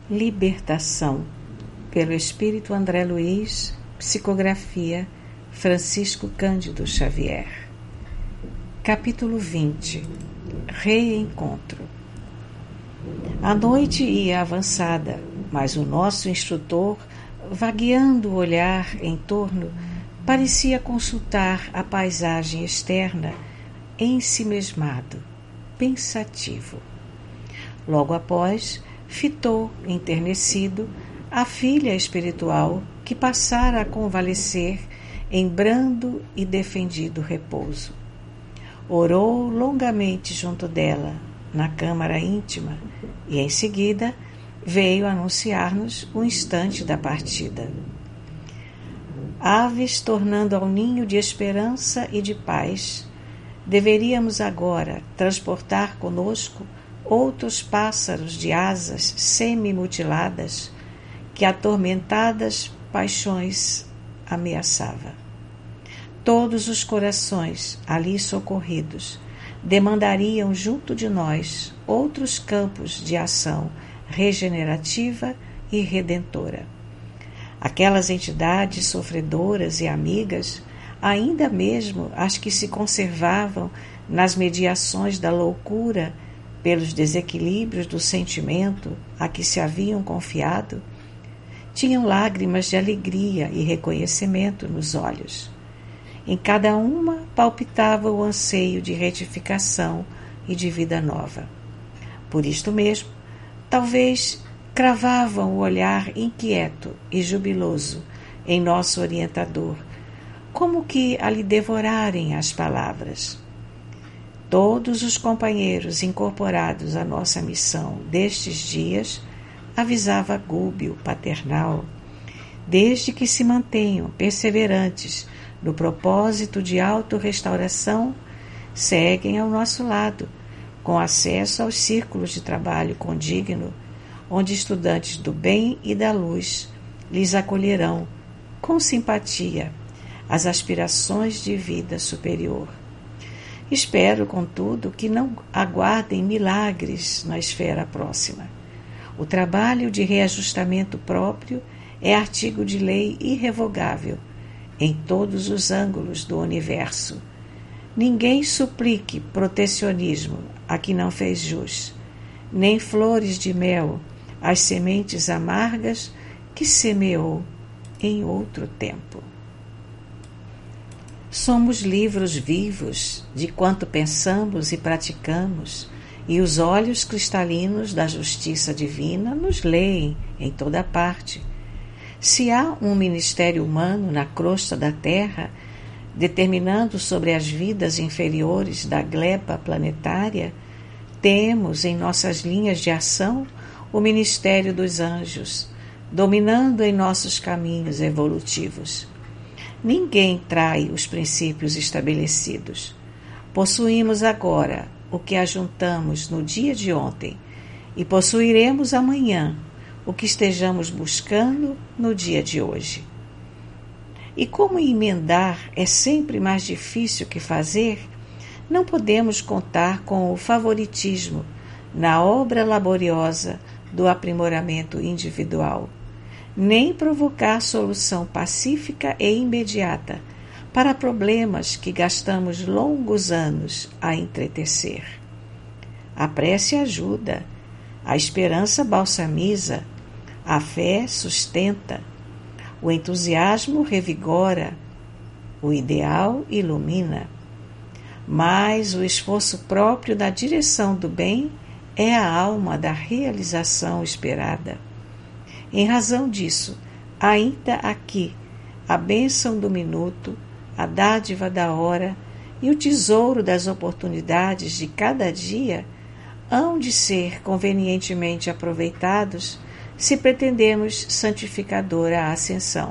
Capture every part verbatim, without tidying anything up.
Libertação, pelo Espírito André Luiz, psicografia Francisco Cândido Xavier. Capítulo vinte. Reencontro. A noite ia avançada, mas o nosso instrutor, vagueando o olhar em torno, parecia consultar a paisagem externa, ensimesmado, pensativo. Logo após, fitou, enternecido, a filha espiritual que passara a convalescer em brando e defendido repouso. Orou longamente junto dela, na câmara íntima, e em seguida veio anunciar-nos o instante da partida. Aves tornando ao ninho de esperança e de paz, deveríamos agora transportar conosco outros pássaros de asas semi-mutiladas que atormentadas paixões ameaçava. Todos os corações ali socorridos demandariam junto de nós outros campos de ação regenerativa e redentora. Aquelas entidades sofredoras e amigas, ainda mesmo as que se conservavam nas mediações da loucura pelos desequilíbrios do sentimento a que se haviam confiado, tinham lágrimas de alegria e reconhecimento nos olhos. Em cada uma palpitava o anseio de retificação e de vida nova. Por isto mesmo, talvez cravavam o olhar inquieto e jubiloso em nosso orientador, como que a lhe devorarem as palavras. Todos os companheiros incorporados à nossa missão destes dias, avisava Gúbio paternal, desde que se mantenham perseverantes no propósito de autorrestauração, seguem ao nosso lado, com acesso aos círculos de trabalho condigno, onde estudantes do bem e da luz lhes acolherão, com simpatia, as aspirações de vida superior. Espero, contudo, que não aguardem milagres na esfera próxima. O trabalho de reajustamento próprio é artigo de lei irrevogável em todos os ângulos do universo. Ninguém suplique protecionismo a que não fez jus, nem flores de mel às sementes amargas que semeou em outro tempo. Somos livros vivos de quanto pensamos e praticamos, e os olhos cristalinos da justiça divina nos leem em toda parte. Se há um ministério humano na crosta da terra, determinando sobre as vidas inferiores da gleba planetária, temos em nossas linhas de ação o ministério dos anjos, dominando em nossos caminhos evolutivos. Ninguém trai os princípios estabelecidos. Possuímos agora o que ajuntamos no dia de ontem e possuiremos amanhã o que estejamos buscando no dia de hoje. E como emendar é sempre mais difícil que fazer, não podemos contar com o favoritismo na obra laboriosa do aprimoramento individual, nem provocar solução pacífica e imediata para problemas que gastamos longos anos a entretecer. A prece ajuda, a esperança balsamiza, a fé sustenta, o entusiasmo revigora, o ideal ilumina, mas o esforço próprio na direção do bem é a alma da realização esperada. Em razão disso, ainda aqui, a bênção do minuto, a dádiva da hora e o tesouro das oportunidades de cada dia hão de ser convenientemente aproveitados se pretendemos santificadora ascensão.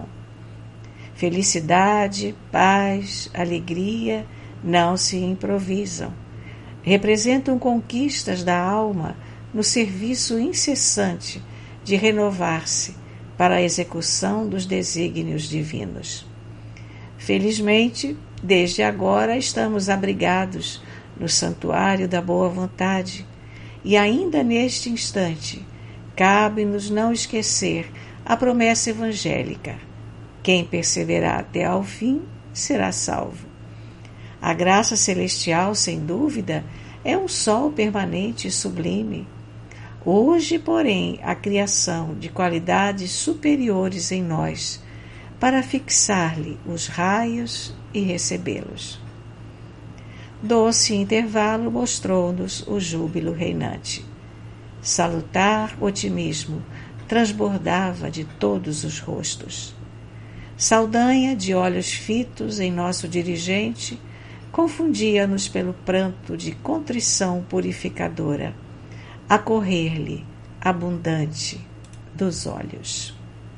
Felicidade, paz, alegria não se improvisam. Representam conquistas da alma no serviço incessante de renovar-se para a execução dos desígnios divinos. Felizmente, desde agora estamos abrigados no santuário da boa vontade e ainda neste instante cabe-nos não esquecer a promessa evangélica: quem perseverar até ao fim será salvo. A graça celestial, sem dúvida, é um sol permanente e sublime. Hoje, porém, a criação de qualidades superiores em nós, para fixar-lhe os raios e recebê-los. Doce intervalo mostrou-nos o júbilo reinante. Salutar otimismo transbordava de todos os rostos. Saldanha, de olhos fitos em nosso dirigente, confundia-nos pelo pranto de contrição purificadora, a correr-lhe, abundante, dos olhos.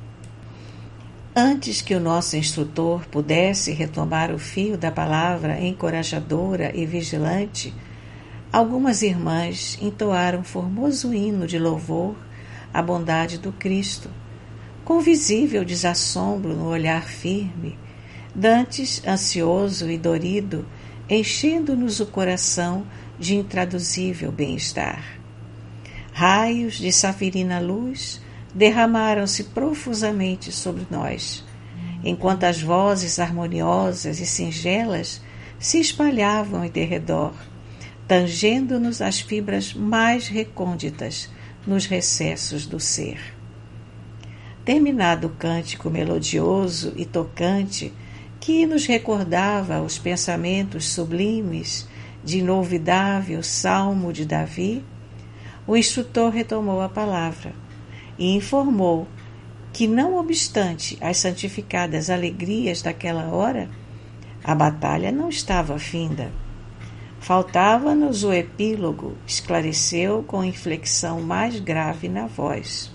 Antes que o nosso instrutor pudesse retomar o fio da palavra encorajadora e vigilante, algumas irmãs entoaram formoso hino de louvor à bondade do Cristo, com visível desassombro no olhar firme, dantes ansioso e dorido, enchendo-nos o coração de intraduzível bem-estar. Raios de safirina luz derramaram-se profusamente sobre nós, enquanto as vozes harmoniosas e singelas se espalhavam em derredor, tangendo-nos as fibras mais recônditas nos recessos do ser. Terminado o cântico melodioso e tocante que nos recordava os pensamentos sublimes de inolvidável Salmo de Davi, o instrutor retomou a palavra e informou que, não obstante as santificadas alegrias daquela hora, a batalha não estava finda. Faltava-nos o epílogo, esclareceu com inflexão mais grave na voz.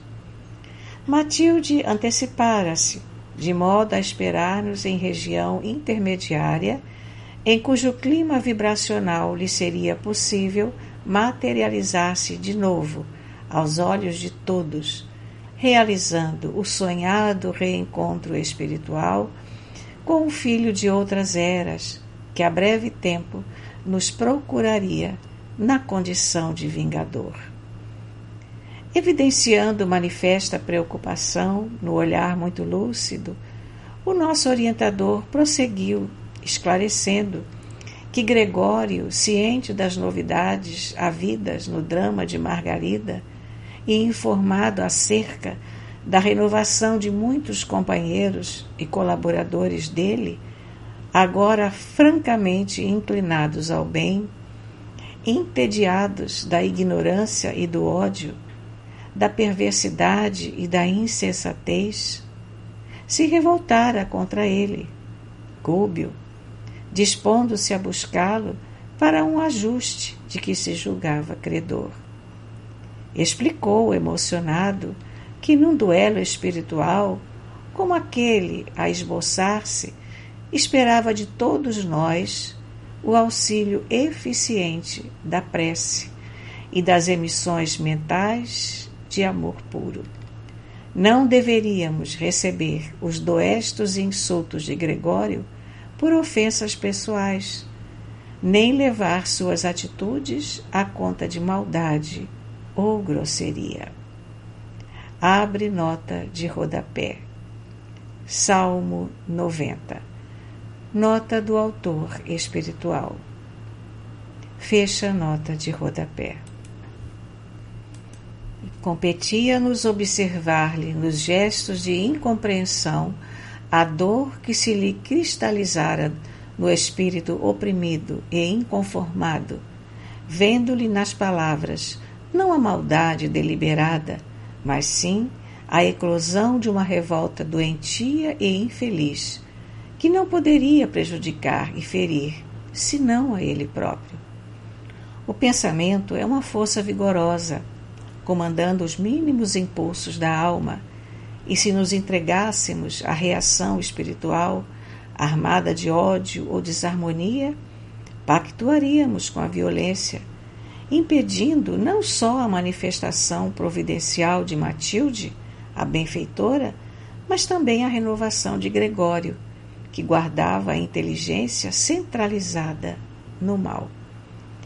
Matilde antecipara-se, de modo a esperar-nos em região intermediária, em cujo clima vibracional lhe seria possível materializar-se de novo, aos olhos de todos, realizando o sonhado reencontro espiritual com o filho de outras eras, que a breve tempo nos procuraria na condição de vingador. Evidenciando manifesta preocupação no olhar muito lúcido, o nosso orientador prosseguiu, esclarecendo que Gregório, ciente das novidades havidas no drama de Margarida e informado acerca da renovação de muitos companheiros e colaboradores dele, agora francamente inclinados ao bem, entediados da ignorância e do ódio, da perversidade e da insensatez, se revoltara contra ele, Gúbio, dispondo-se a buscá-lo para um ajuste de que se julgava credor. Explicou, emocionado, que num duelo espiritual, como aquele a esboçar-se, esperava de todos nós o auxílio eficiente da prece e das emissões mentais de amor puro. Não deveríamos receber os doestos insultos de Gregório por ofensas pessoais, nem levar suas atitudes à conta de maldade ou grosseria. Abre nota de rodapé. Salmo noventa. Nota do autor espiritual. Fecha nota de rodapé. Competia-nos observar-lhe nos gestos de incompreensão a dor que se lhe cristalizara no espírito oprimido e inconformado, vendo-lhe nas palavras não a maldade deliberada, mas sim a eclosão de uma revolta doentia e infeliz, que não poderia prejudicar e ferir, senão a ele próprio. O pensamento é uma força vigorosa, comandando os mínimos impulsos da alma, e se nos entregássemos à reação espiritual, armada de ódio ou desarmonia, pactuaríamos com a violência, impedindo não só a manifestação providencial de Matilde, a benfeitora, mas também a renovação de Gregório, que guardava a inteligência centralizada no mal.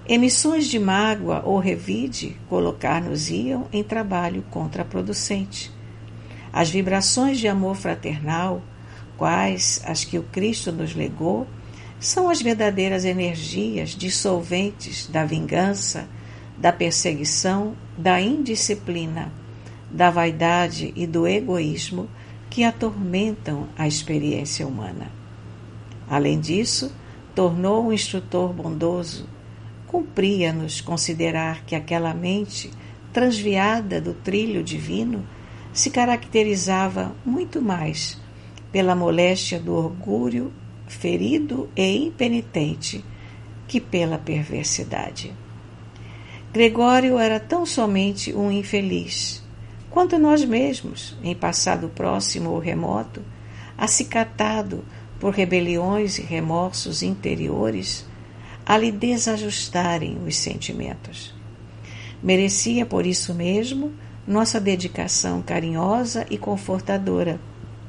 Emissões de mágoa ou revide colocar-nos-iam em trabalho contraproducente. As vibrações de amor fraternal, quais as que o Cristo nos legou, são as verdadeiras energias dissolventes da vingança, da perseguição, da indisciplina, da vaidade e do egoísmo que atormentam a experiência humana. Além disso, tornou um instrutor bondoso. Cumpria-nos considerar que aquela mente, transviada do trilho divino, se caracterizava muito mais pela moléstia do orgulho ferido e impenitente que pela perversidade. Gregório era tão somente um infeliz, quanto nós mesmos, em passado próximo ou remoto, acicatado por rebeliões e remorsos interiores, a lhe desajustarem os sentimentos. Merecia, por isso mesmo, nossa dedicação carinhosa e confortadora,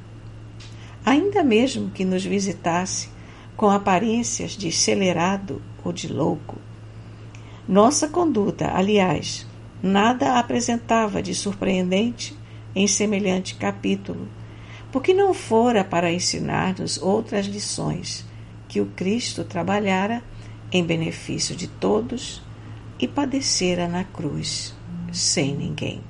ainda mesmo que nos visitasse com aparências de celerado ou de louco. Nossa conduta, aliás, nada apresentava de surpreendente em semelhante capítulo, porque não fora para ensinar-nos outras lições que o Cristo trabalhara em benefício de todos e padecera na cruz, sem ninguém.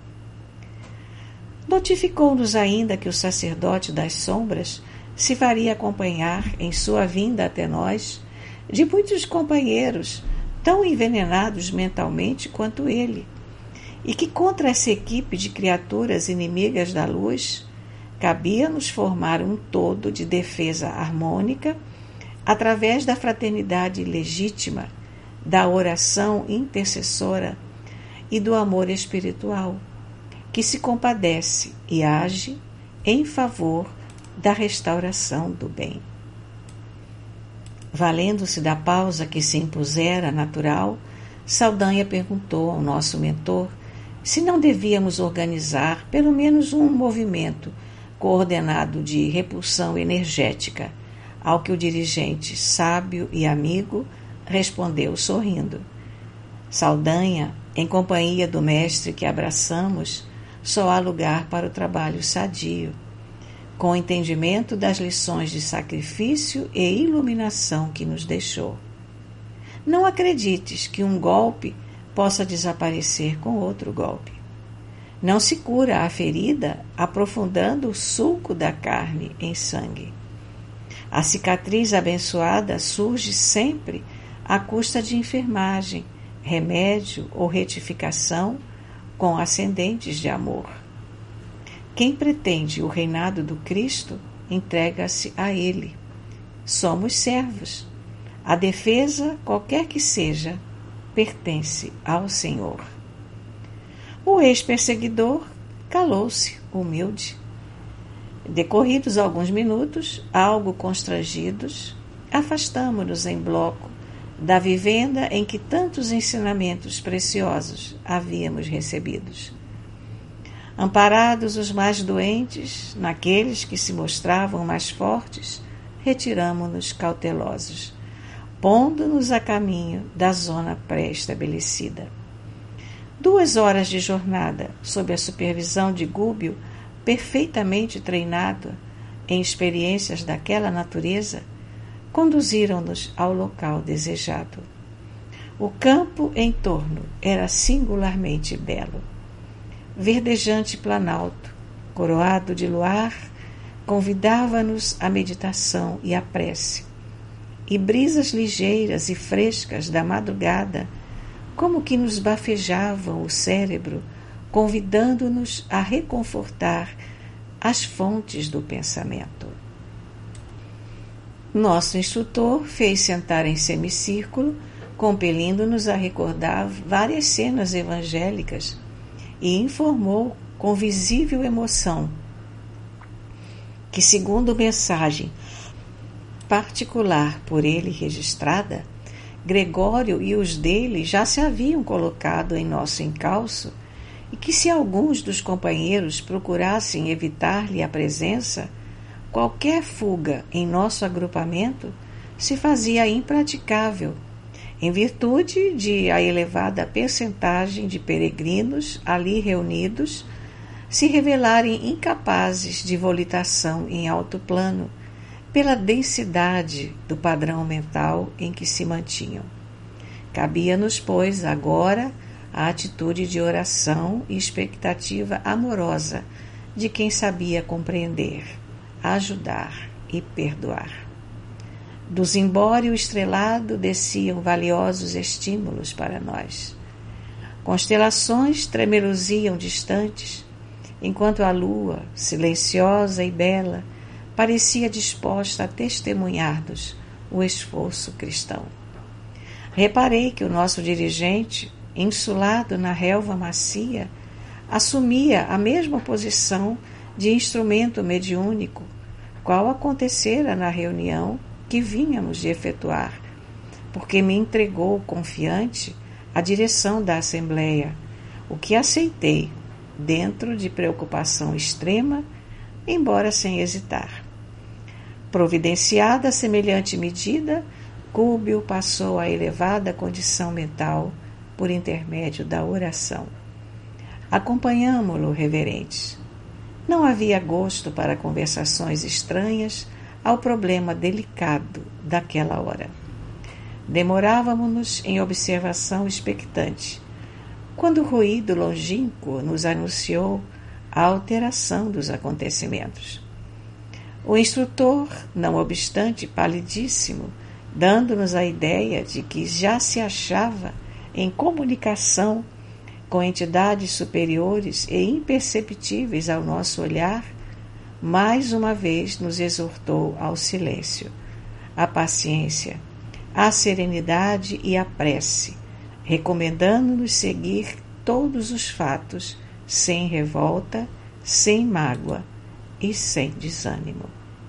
Notificou-nos ainda que o sacerdote das sombras se faria acompanhar em sua vinda até nós de muitos companheiros tão envenenados mentalmente quanto ele, e que contra essa equipe de criaturas inimigas da luz cabia-nos formar um todo de defesa harmônica através da fraternidade legítima, da oração intercessora e do amor espiritual, que se compadece e age em favor da restauração do bem. Valendo-se da pausa que se impusera natural, Saldanha perguntou ao nosso mentor se não devíamos organizar pelo menos um movimento coordenado de repulsão energética, ao que o dirigente, sábio e amigo, respondeu sorrindo. Saldanha, em companhia do mestre que abraçamos, só há lugar para o trabalho sadio, com o entendimento das lições de sacrifício e iluminação que nos deixou. Não acredites que um golpe possa desaparecer com outro golpe. Não se cura a ferida aprofundando o sulco da carne em sangue. A cicatriz abençoada surge sempre à custa de enfermagem, remédio ou retificação com ascendentes de amor. Quem pretende o reinado do Cristo entrega-se a Ele. Somos servos. A defesa, qualquer que seja, pertence ao Senhor. O ex-perseguidor calou-se, humilde. Decorridos alguns minutos, algo constrangidos, afastamo-nos em bloco da vivenda em que tantos ensinamentos preciosos havíamos recebidos. Amparados os mais doentes, naqueles que se mostravam mais fortes, retiramo-nos cautelosos, pondo-nos a caminho da zona pré-estabelecida. Duas horas de jornada, sob a supervisão de Gúbio, perfeitamente treinado em experiências daquela natureza, conduziram-nos ao local desejado. O campo em torno era singularmente belo. Verdejante planalto, coroado de luar, convidava-nos à meditação e à prece, e brisas ligeiras e frescas da madrugada, como que nos bafejavam o cérebro, convidando-nos a reconfortar as fontes do pensamento. Nosso instrutor fez sentar em semicírculo, compelindo-nos a recordar várias cenas evangélicas, e informou com visível emoção que, segundo mensagem particular por ele registrada, Gregório e os dele já se haviam colocado em nosso encalço e que, se alguns dos companheiros procurassem evitar-lhe a presença, qualquer fuga em nosso agrupamento se fazia impraticável em virtude de a elevada percentagem de peregrinos ali reunidos se revelarem incapazes de volitação em alto plano pela densidade do padrão mental em que se mantinham. Cabia-nos, pois, agora a atitude de oração e expectativa amorosa de quem sabia compreender, ajudar e perdoar. Do zimbório estrelado desciam valiosos estímulos para nós. Constelações tremeluziam distantes, enquanto a lua, silenciosa e bela, parecia disposta a testemunhar-nos o esforço cristão. Reparei que o nosso dirigente, insulado na relva macia, assumia a mesma posição de instrumento mediúnico, qual acontecera na reunião que vínhamos de efetuar, porque me entregou confiante a direção da Assembleia, o que aceitei, dentro de preocupação extrema, embora sem hesitar. Providenciada semelhante medida, Gúbio passou à elevada condição mental por intermédio da oração. Acompanhamo-lo, reverentes. Não havia gosto para conversações estranhas ao problema delicado daquela hora. Demorávamos-nos em observação expectante, quando o ruído longínquo nos anunciou a alteração dos acontecimentos. O instrutor, não obstante palidíssimo, dando-nos a ideia de que já se achava em comunicação com entidades superiores e imperceptíveis ao nosso olhar, mais uma vez nos exortou ao silêncio, à paciência, à serenidade e à prece, recomendando-nos seguir todos os fatos sem revolta, sem mágoa e sem desânimo.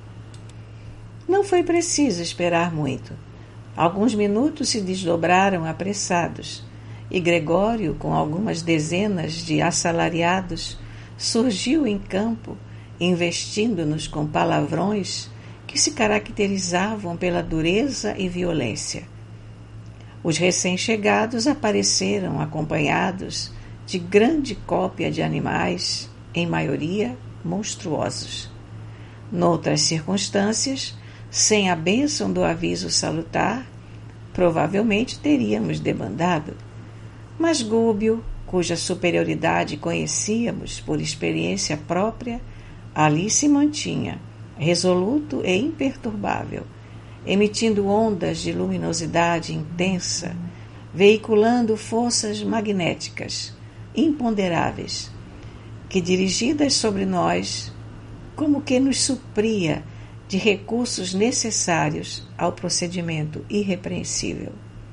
Não foi preciso esperar muito. Alguns minutos se desdobraram apressados, e Gregório, com algumas dezenas de assalariados, surgiu em campo, investindo-nos com palavrões que se caracterizavam pela dureza e violência. Os recém-chegados apareceram acompanhados de grande cópia de animais, em maioria monstruosos. Noutras circunstâncias, sem a bênção do aviso salutar, provavelmente teríamos debandado, mas Gúbio, cuja superioridade conhecíamos por experiência própria, ali se mantinha, resoluto e imperturbável, emitindo ondas de luminosidade intensa, veiculando forças magnéticas imponderáveis, que, dirigidas sobre nós, como que nos supria de recursos necessários ao procedimento irrepreensível.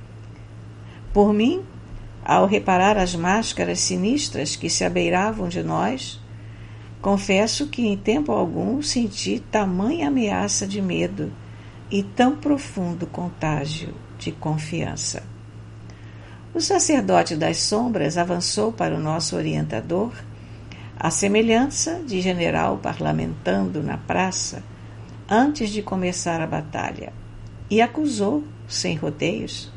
Por mim, ao reparar as máscaras sinistras que se abeiravam de nós, confesso que em tempo algum senti tamanha ameaça de medo e tão profundo contágio de confiança. O sacerdote das sombras avançou para o nosso orientador, à semelhança de general parlamentando na praça, antes de começar a batalha, e acusou, sem rodeios: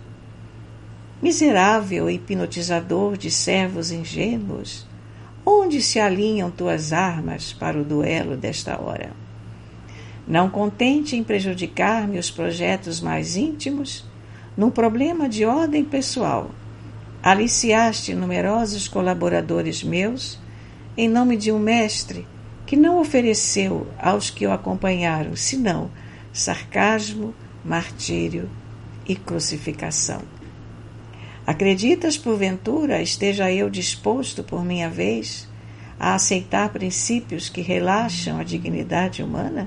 miserável hipnotizador de servos ingênuos, onde se alinham tuas armas para o duelo desta hora? Não contente em prejudicar-me os projetos mais íntimos, num problema de ordem pessoal, aliciaste numerosos colaboradores meus em nome de um mestre que não ofereceu aos que o acompanharam senão sarcasmo, martírio e crucificação. Acreditas, porventura, esteja eu disposto, por minha vez, a aceitar princípios que relaxam a dignidade humana?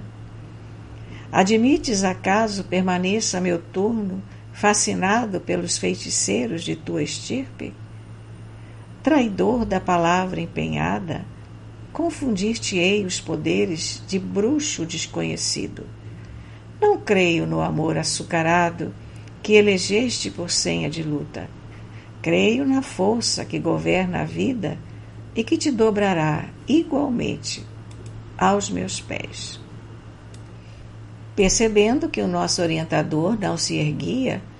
Admites, acaso, permaneça meu turno fascinado pelos feiticeiros de tua estirpe? Traidor da palavra empenhada, confundir-te-ei os poderes de bruxo desconhecido. Não creio no amor açucarado que elegeste por senha de luta. Creio na força que governa a vida e que te dobrará igualmente aos meus pés. Percebendo que o nosso orientador não se erguia,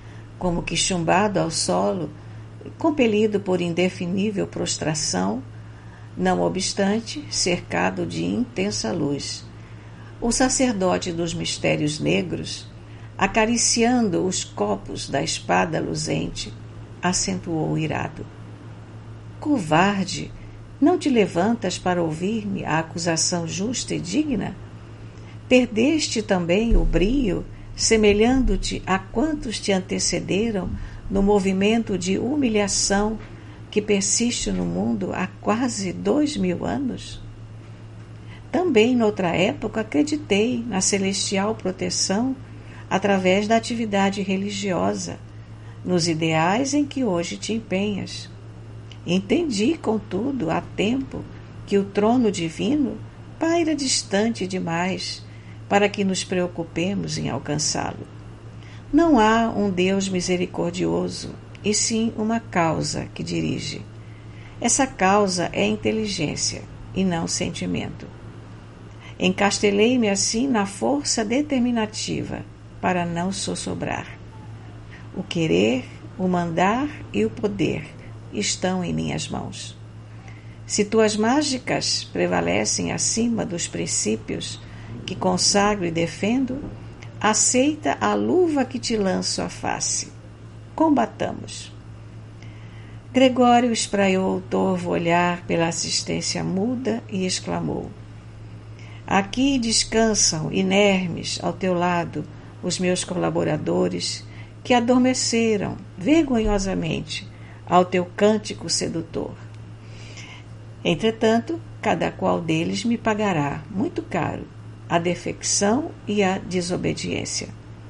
como que chumbado ao solo, compelido por indefinível prostração, não obstante, cercado de intensa luz. O sacerdote dos mistérios negros, acariciando os copos da espada luzente, acentuou irado: covarde, não te levantas para ouvir-me a acusação justa e digna? Perdeste também o brio, semelhando-te a quantos te antecederam no movimento de humilhação que persiste no mundo há quase dois mil anos? Também, noutra época, acreditei na celestial proteção através da atividade religiosa, nos ideais em que hoje te empenhas. Entendi, contudo, há tempo, que o trono divino paira distante demais para que nos preocupemos em alcançá-lo. Não há um Deus misericordioso, e sim uma causa que dirige. Essa causa é inteligência e não sentimento. Encastelei-me assim na força determinativa para não sossobrar. O querer, o mandar e o poder estão em minhas mãos. Se tuas mágicas prevalecem acima dos princípios que consagro e defendo, aceita a luva que te lanço à face. Combatamos. Gregório espraiou o torvo olhar pela assistência muda e exclamou: aqui descansam, inermes, ao teu lado, os meus colaboradores, que adormeceram vergonhosamente ao teu cântico sedutor. Entretanto, cada qual deles me pagará, muito caro, a defecção e a desobediência.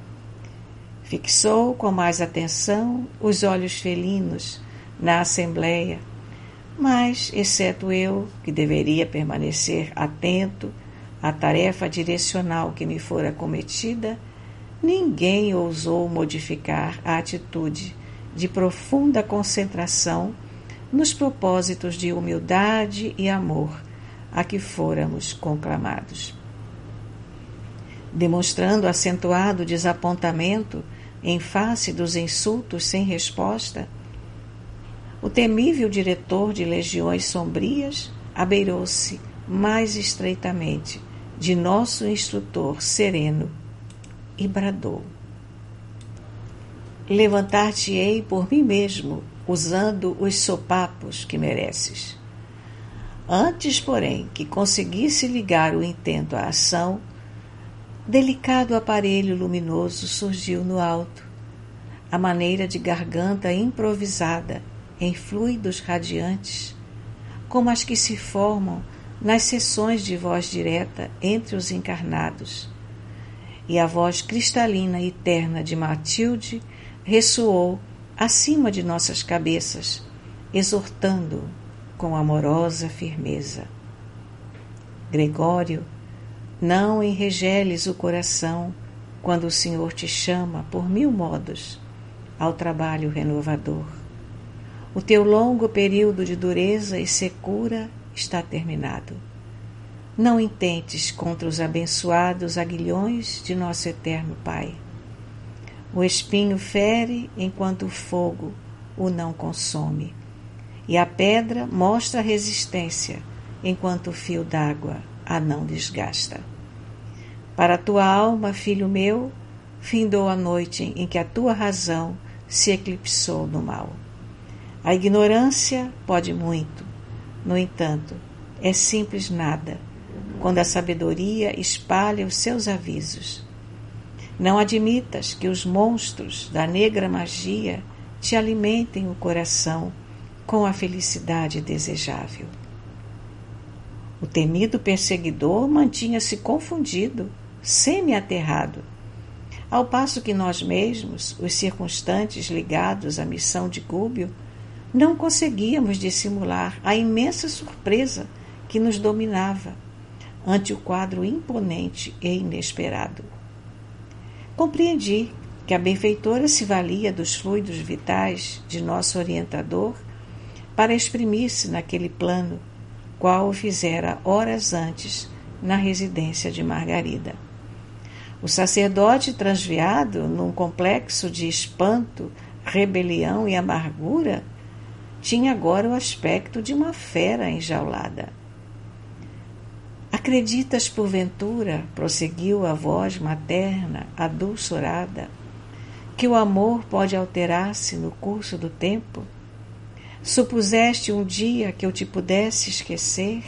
Fixou com mais atenção os olhos felinos na assembleia, mas, exceto eu, que deveria permanecer atento à tarefa direcional que me fora cometida, ninguém ousou modificar a atitude de profunda concentração nos propósitos de humildade e amor a que fôramos conclamados. Demonstrando acentuado desapontamento em face dos insultos sem resposta, o temível diretor de legiões sombrias abeirou-se mais estreitamente de nosso instrutor sereno e bradou: levantar-te-ei por mim mesmo, usando os sopapos que mereces. Antes, porém, que conseguisse ligar o intento à ação, delicado aparelho luminoso surgiu no alto, à maneira de garganta improvisada em fluidos radiantes, como as que se formam nas sessões de voz direta entre os encarnados, e a voz cristalina e terna de Matilde ressoou acima de nossas cabeças, exortando com amorosa firmeza: Gregório, não enregeles o coração quando o Senhor te chama por mil modos ao trabalho renovador. O teu longo período de dureza e secura está terminado. Não intentes contra os abençoados aguilhões de nosso eterno Pai. O espinho fere enquanto o fogo o não consome, e a pedra mostra resistência enquanto o fio d'água a não desgasta. Para a tua alma, filho meu, findou a noite em que a tua razão se eclipsou no mal. A ignorância pode muito, no entanto, é simples nada, quando a sabedoria espalha os seus avisos. Não admitas que os monstros da negra magia te alimentem o coração com a felicidade desejável. O temido perseguidor mantinha-se confundido, semi-aterrado, ao passo que nós mesmos, os circunstantes ligados à missão de Gúbio, não conseguíamos dissimular a imensa surpresa que nos dominava ante o quadro imponente e inesperado. Compreendi que a benfeitora se valia dos fluidos vitais de nosso orientador para exprimir-se naquele plano, qual o fizera horas antes na residência de Margarida. O sacerdote, transviado num complexo de espanto, rebelião e amargura, tinha agora o aspecto de uma fera enjaulada. Acreditas, porventura, prosseguiu a voz materna, adulcorada, que o amor pode alterar-se no curso do tempo? Supuseste um dia que eu te pudesse esquecer?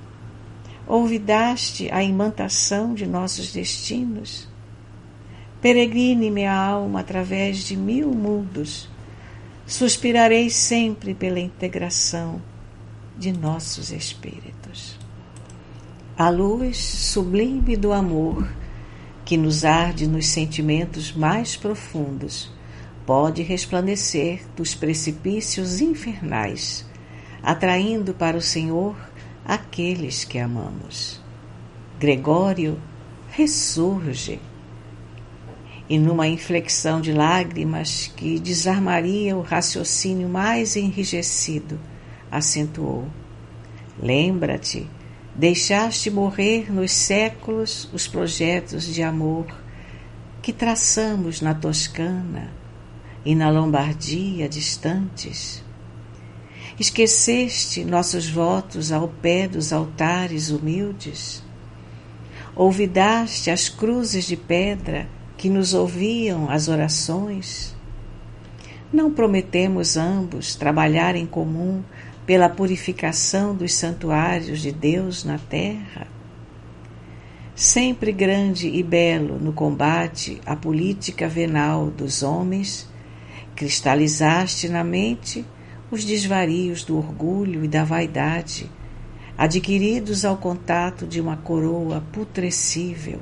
Olvidaste a imantação de nossos destinos? Peregrine minha alma através de mil mundos, suspirarei sempre pela integração de nossos espíritos. A luz sublime do amor, que nos arde nos sentimentos mais profundos, pode resplandecer dos precipícios infernais, atraindo para o Senhor aqueles que amamos. Gregório ressurge, e numa inflexão de lágrimas que desarmaria o raciocínio mais enrijecido, acentuou: lembra-te, deixaste morrer nos séculos os projetos de amor que traçamos na Toscana e na Lombardia distantes. Esqueceste nossos votos ao pé dos altares humildes? Olvidaste as cruzes de pedra que nos ouviam as orações? Não prometemos ambos trabalhar em comum pela purificação dos santuários de Deus na terra? Sempre grande e belo no combate à política venal dos homens, cristalizaste na mente os desvarios do orgulho e da vaidade, adquiridos ao contato de uma coroa putrescível.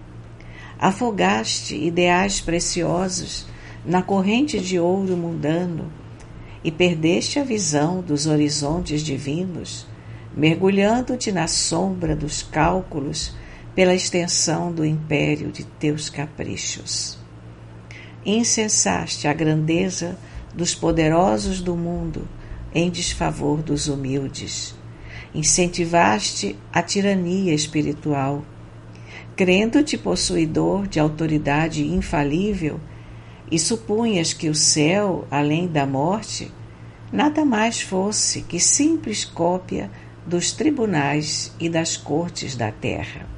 Afogaste ideais preciosos na corrente de ouro mundano e perdeste a visão dos horizontes divinos, mergulhando-te na sombra dos cálculos pela extensão do império de teus caprichos. Incensaste a grandeza dos poderosos do mundo em desfavor dos humildes. Incentivaste a tirania espiritual. Crendo-te possuidor de autoridade infalível, e supunhas que o céu, além da morte, nada mais fosse que simples cópia dos tribunais e das cortes da terra.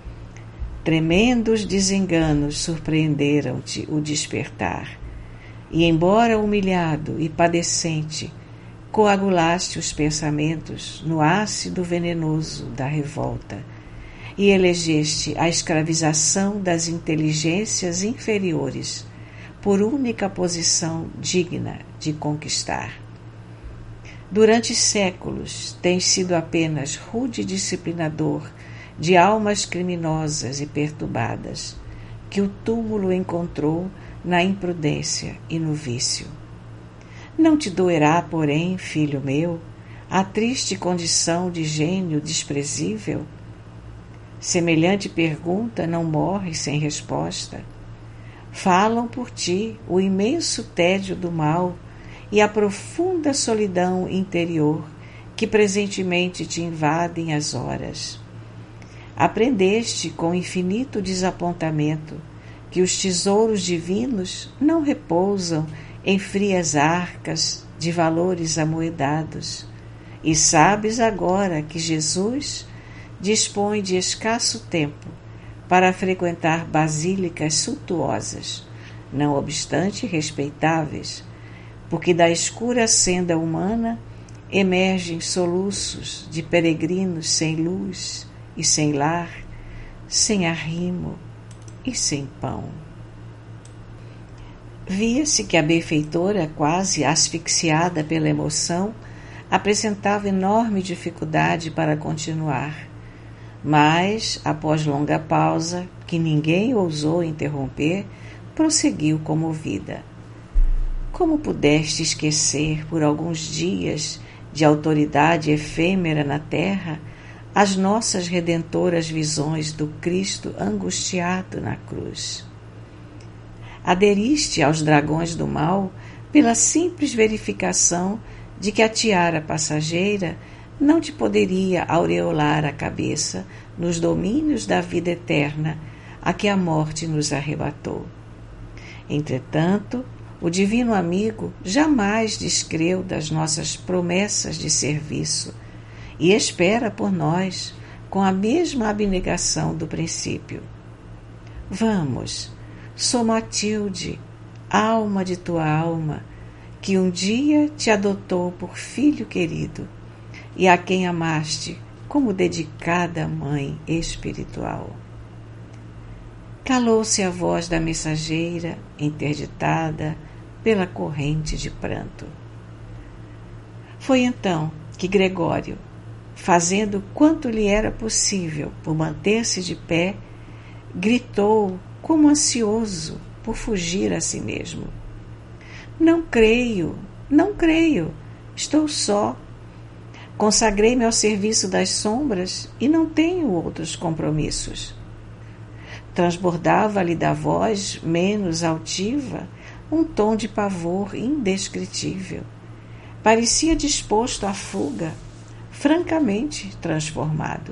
Tremendos desenganos surpreenderam-te o despertar, e, embora humilhado e padecente, coagulaste os pensamentos no ácido venenoso da revolta e elegeste a escravização das inteligências inferiores por única posição digna de conquistar. Durante séculos tens sido apenas rude disciplinador de almas criminosas e perturbadas, que o túmulo encontrou na imprudência e no vício. Não te doerá, porém, filho meu, a triste condição de gênio desprezível? Semelhante pergunta não morre sem resposta. Falam por ti o imenso tédio do mal e a profunda solidão interior que presentemente te invadem as horas. Aprendeste com infinito desapontamento que os tesouros divinos não repousam em frias arcas de valores amoedados, e sabes agora que Jesus dispõe de escasso tempo para frequentar basílicas suntuosas, não obstante respeitáveis, porque da escura senda humana emergem soluços de peregrinos sem luz e sem lar, sem arrimo e sem pão. Via-se que a benfeitora, quase asfixiada pela emoção, apresentava enorme dificuldade para continuar, mas, após longa pausa, que ninguém ousou interromper, prosseguiu comovida. Como pudeste esquecer, por alguns dias de autoridade efêmera na terra, as nossas redentoras visões do Cristo angustiado na cruz? Aderiste aos dragões do mal pela simples verificação de que a tiara passageira não te poderia aureolar a cabeça nos domínios da vida eterna a que a morte nos arrebatou. Entretanto, o divino amigo jamais descreu das nossas promessas de serviço e espera por nós com a mesma abnegação do princípio. Vamos, sou Matilde, alma de tua alma, que um dia te adotou por filho querido e a quem amaste como dedicada mãe espiritual. Calou-se a voz da mensageira, interditada pela corrente de pranto. Foi então que Gregório, fazendo quanto lhe era possível por manter-se de pé, gritou como ansioso por fugir a si mesmo. Não creio, não creio, estou só. Consagrei-me ao serviço das sombras e não tenho outros compromissos. Transbordava-lhe da voz menos altiva um tom de pavor indescritível. Parecia disposto à fuga, francamente transformado.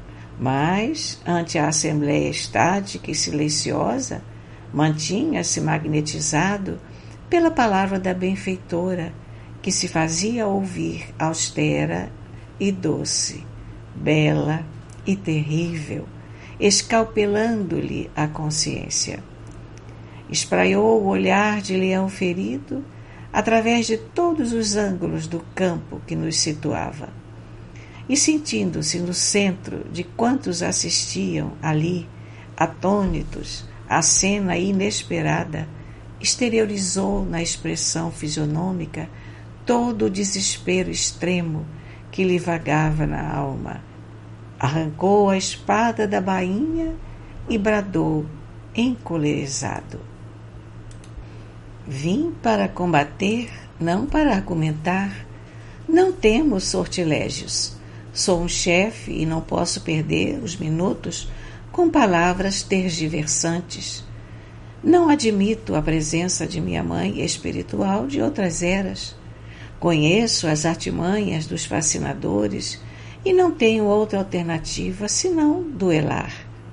Mas, ante a assembleia estática e silenciosa, mantinha-se magnetizado pela palavra da benfeitora, que se fazia ouvir austera e doce, bela e terrível, escalpelando-lhe a consciência. Espraiou o olhar de leão ferido através de todos os ângulos do campo que nos situava. E sentindo-se no centro de quantos assistiam ali, atônitos, à cena inesperada, exteriorizou na expressão fisionômica todo o desespero extremo que lhe vagava na alma. Arrancou a espada da bainha e bradou, encolerizado: Vim para combater, não para argumentar. Não temos sortilégios. Sou um chefe e não posso perder os minutos com palavras tergiversantes. Não admito a presença de minha mãe espiritual de outras eras. Conheço as artimanhas dos fascinadores e não tenho outra alternativa senão duelar.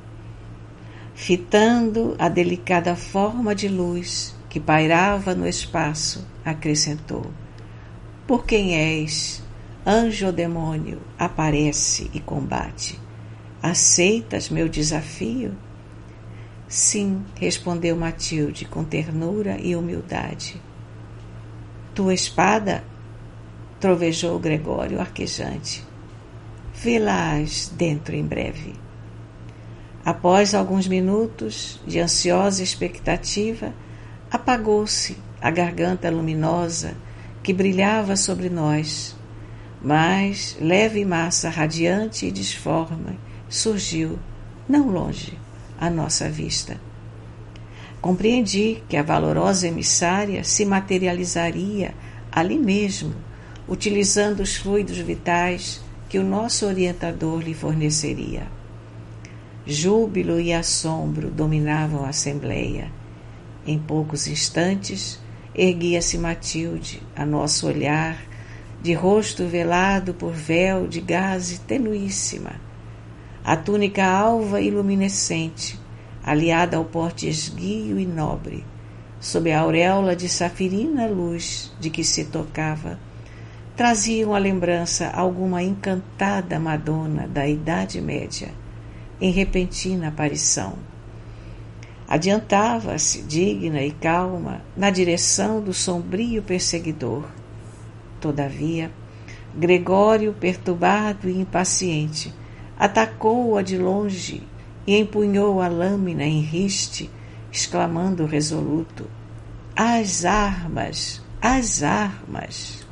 Fitando a delicada forma de luz que pairava no espaço, acrescentou: Por quem és, anjo ou demônio, aparece e combate. Aceitas meu desafio? Sim, respondeu Matilde com ternura e humildade. Tua espada? Trovejou Gregório arquejante. Vê-la-ás dentro em breve. Após alguns minutos de ansiosa expectativa, apagou-se a garganta luminosa que brilhava sobre nós, mas leve massa radiante e disforme surgiu, não longe, à nossa vista. Compreendi que a valorosa emissária se materializaria ali mesmo, utilizando os fluidos vitais que o nosso orientador lhe forneceria. Júbilo e assombro dominavam a assembleia. Em poucos instantes, erguia-se Matilde, a nosso olhar, de rosto velado por véu de gaze tenuíssima. A túnica alva e luminescente, aliada ao porte esguio e nobre, sob a auréola de safirina luz de que se tocava, traziam à lembrança alguma encantada Madonna da Idade Média, em repentina aparição. Adiantava-se, digna e calma, na direção do sombrio perseguidor. Todavia, Gregório, perturbado e impaciente, atacou-a de longe e empunhou a lâmina em riste, exclamando resoluto: As armas! As armas!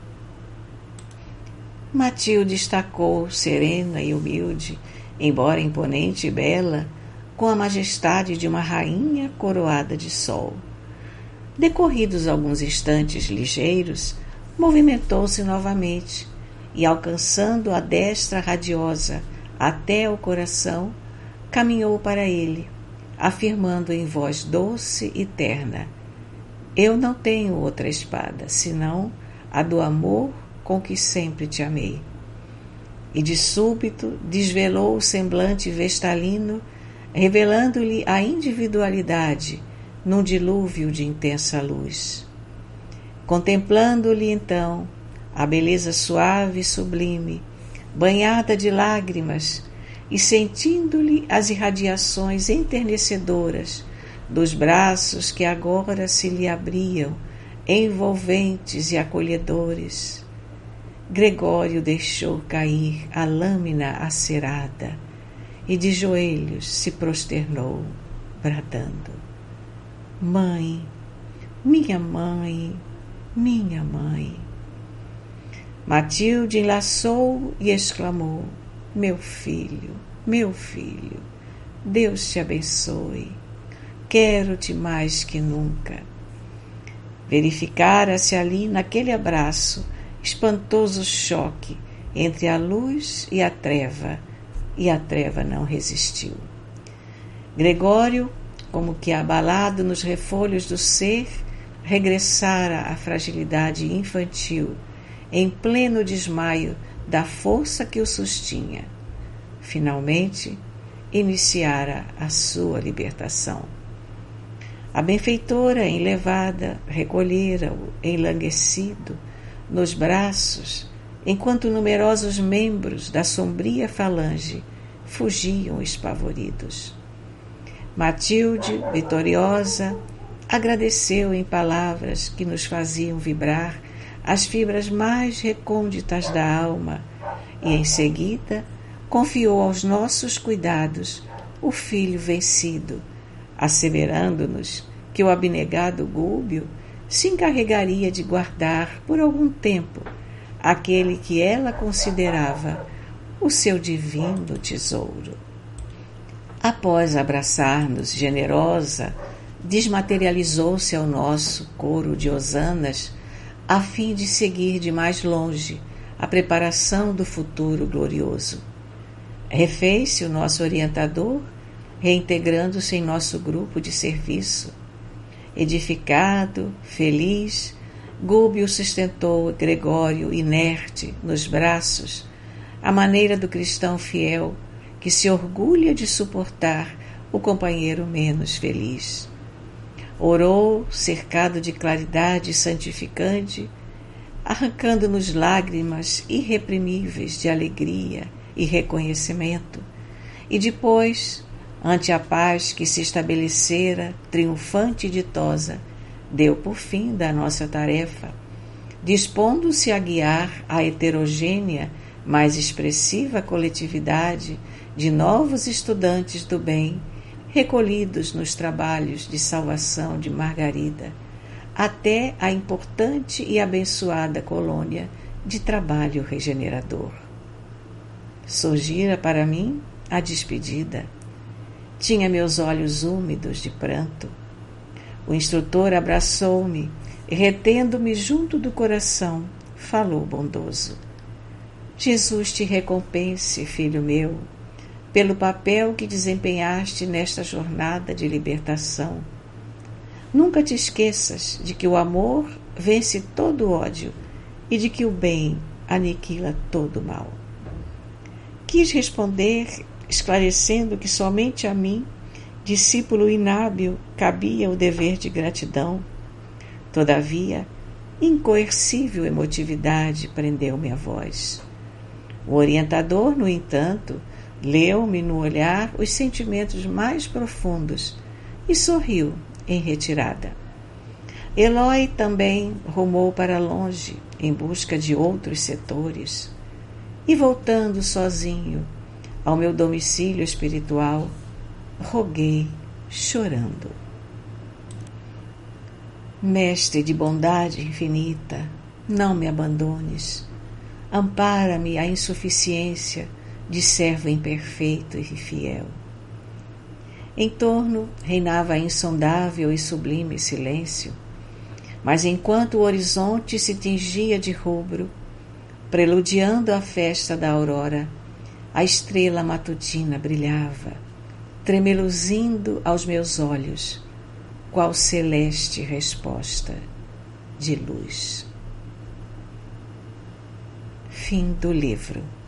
Matilde destacou, serena e humilde, embora imponente e bela, com a majestade de uma rainha coroada de sol. Decorridos alguns instantes ligeiros, movimentou-se novamente e, alcançando a destra radiosa até o coração, caminhou para ele, afirmando em voz doce e terna: Eu não tenho outra espada, senão a do amor com que sempre te amei. E de súbito desvelou o semblante vestalino revelando-lhe a individualidade num dilúvio de intensa luz. Contemplando-lhe, então, a beleza suave e sublime, banhada de lágrimas, e sentindo-lhe as irradiações enternecedoras dos braços que agora se lhe abriam, envolventes e acolhedores, Gregório deixou cair a lâmina acerada e de joelhos se prosternou, bradando: Mãe, minha mãe, minha mãe. Matilde enlaçou e exclamou: Meu filho, meu filho, Deus te abençoe. Quero-te mais que nunca. Verificara-se ali, naquele abraço, espantoso choque entre a luz e a treva, e a treva não resistiu. Gregório, como que abalado nos refolhos do ser, regressara à fragilidade infantil, em pleno desmaio da força que o sustinha. Finalmente, iniciara a sua libertação. A benfeitora, enlevada, recolhera-o, enlanguescido, nos braços, enquanto numerosos membros da sombria falange fugiam espavoridos. Matilde, vitoriosa, agradeceu em palavras que nos faziam vibrar as fibras mais recônditas da alma e, em seguida, confiou aos nossos cuidados o filho vencido, asseverando-nos que o abnegado Gúbio se encarregaria de guardar por algum tempo aquele que ela considerava o seu divino tesouro. Após abraçar-nos generosa, desmaterializou-se ao nosso coro de hosanas a fim de seguir de mais longe a preparação do futuro glorioso. Refez-se o nosso orientador, reintegrando-se em nosso grupo de serviço. Edificado, feliz, Gúbio sustentou Gregório inerte nos braços, à maneira do cristão fiel que se orgulha de suportar o companheiro menos feliz. Orou, cercado de claridade santificante, arrancando-nos lágrimas irreprimíveis de alegria e reconhecimento, e depois, ante a paz que se estabelecera, triunfante e ditosa, deu por fim da nossa tarefa, dispondo-se a guiar a heterogênea, mais expressiva coletividade de novos estudantes do bem, recolhidos nos trabalhos de salvação de Margarida, até a importante e abençoada colônia de trabalho regenerador. Surgira para mim a despedida. Tinha meus olhos úmidos de pranto. O instrutor abraçou-me e, retendo-me junto do coração, falou bondoso: Jesus te recompense, filho meu, pelo papel que desempenhaste nesta jornada de libertação. Nunca te esqueças de que o amor vence todo o ódio e de que o bem aniquila todo o mal. Quis responder, esclarecendo que somente a mim, discípulo inábil, cabia o dever de gratidão. Todavia, incoercível emotividade prendeu-me a voz. O orientador, no entanto, leu-me no olhar os sentimentos mais profundos e sorriu em retirada. Eloy também rumou para longe, em busca de outros setores, e voltando sozinho ao meu domicílio espiritual, roguei, chorando: Mestre de bondade infinita, não me abandones. Ampara-me a insuficiência de servo imperfeito e fiel. Em torno reinava insondável e sublime silêncio, mas enquanto o horizonte se tingia de rubro, preludiando a festa da aurora, a estrela matutina brilhava, tremeluzindo aos meus olhos, qual celeste resposta de luz. Fim do livro.